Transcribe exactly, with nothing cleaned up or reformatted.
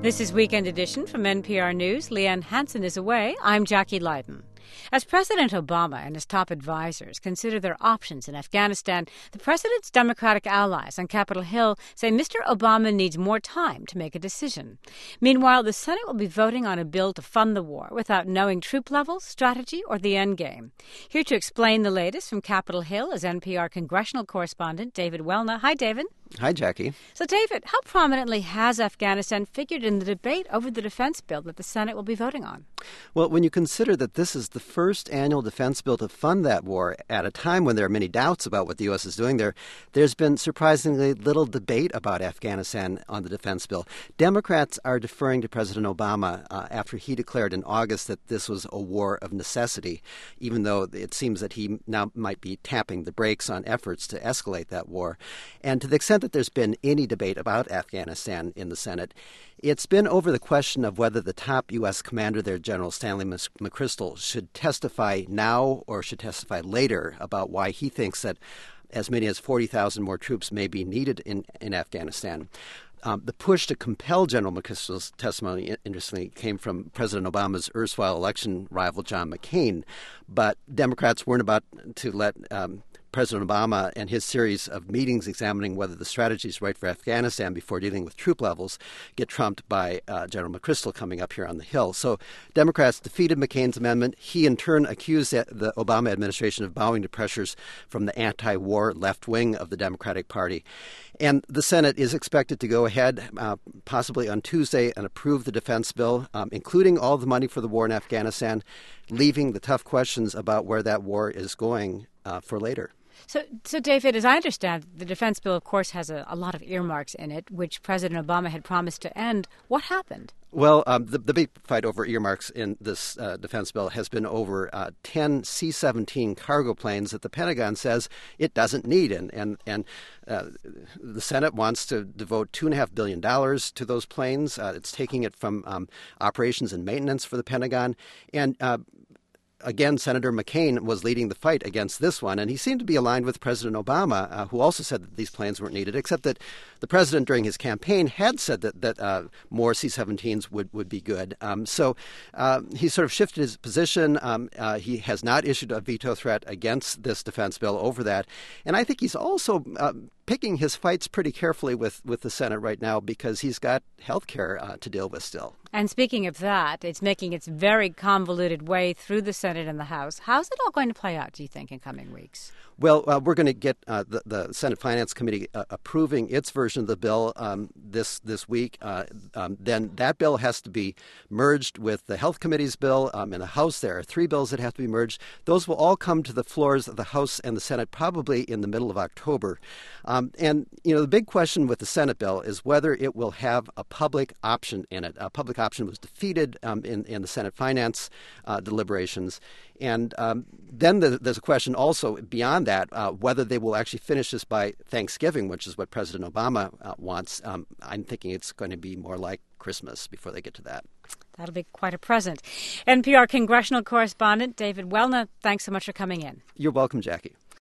This is Weekend Edition from N P R News. Leanne Hansen is away. I'm Jackie Leiden. As President Obama and his top advisors consider their options in Afghanistan, the president's Democratic allies on Capitol Hill say Mister Obama needs more time to make a decision. Meanwhile, the Senate will be voting on a bill to fund the war without knowing troop levels, strategy, or the end game. Here to explain the latest from Capitol Hill is N P R congressional correspondent David Welna. Hi, David. Hi, Jackie. So, David, how prominently has Afghanistan figured in the debate over the defense bill that the Senate will be voting on? Well, when you consider that this is the first annual defense bill to fund that war at a time when there are many doubts about what the U S is doing there, there's been surprisingly little debate about Afghanistan on the defense bill. Democrats are deferring to President Obama uh, after he declared in August that this was a war of necessity, even though it seems that he now might be tapping the brakes on efforts to escalate that war. And to the extent that there's been any debate about Afghanistan in the Senate, it's been over the question of whether the top U S commander there, General Stanley McChrystal, should testify now or should testify later about why he thinks that as many as forty thousand more troops may be needed in, in Afghanistan. Um, the push to compel General McChrystal's testimony, interestingly, came from President Obama's erstwhile election rival, John McCain. But Democrats weren't about to let um, President Obama and his series of meetings examining whether the strategy is right for Afghanistan before dealing with troop levels get trumped by uh, General McChrystal coming up here on the Hill. So Democrats defeated McCain's amendment. He, in turn, accused the Obama administration of bowing to pressures from the anti-war left wing of the Democratic Party. And the Senate is expected to go ahead, uh, possibly on Tuesday, and approve the defense bill, um, including all the money for the war in Afghanistan, leaving the tough questions about where that war is going uh, for later. So, so, David, as I understand, the defense bill, of course, has a, a lot of earmarks in it, which President Obama had promised to end. What happened? Well, um, the, the big fight over earmarks in this uh, defense bill has been over uh, ten C seventeen cargo planes that the Pentagon says it doesn't need. And, and, and uh, the Senate wants to devote two point five billion dollars to those planes. Uh, it's taking it from um, operations and maintenance for the Pentagon. And uh, Again, Senator McCain was leading the fight against this one, and he seemed to be aligned with President Obama, uh, who also said that these planes weren't needed, except that the president during his campaign had said that, that uh, more C seventeens would, would be good. Um, so uh, he sort of shifted his position. Um, uh, he has not issued a veto threat against this defense bill over that. And I think he's also uh, picking his fights pretty carefully with, with the Senate right now because he's got health care uh, to deal with still. And speaking of that, it's making its very convoluted way through the Senate and the House. How's it all going to play out, do you think, in coming weeks? Well, uh, we're going to get uh, the, the Senate Finance Committee uh, approving its version of the bill um, this this week. Uh, um, then that bill has to be merged with the Health Committee's bill. Um, in the House, there are three bills that have to be merged. Those will all come to the floors of the House and the Senate probably in the middle of October. Um, and, you know, the big question with the Senate bill is whether it will have a public option in it. A public option was defeated um, in, in the Senate Finance uh, deliberations. And um, then the, there's a question also beyond that, uh, whether they will actually finish this by Thanksgiving, which is what President Obama uh, wants. Um, I'm thinking it's going to be more like Christmas before they get to that. That'll be quite a present. N P R congressional correspondent David Welna, thanks so much for coming in. You're welcome, Jackie.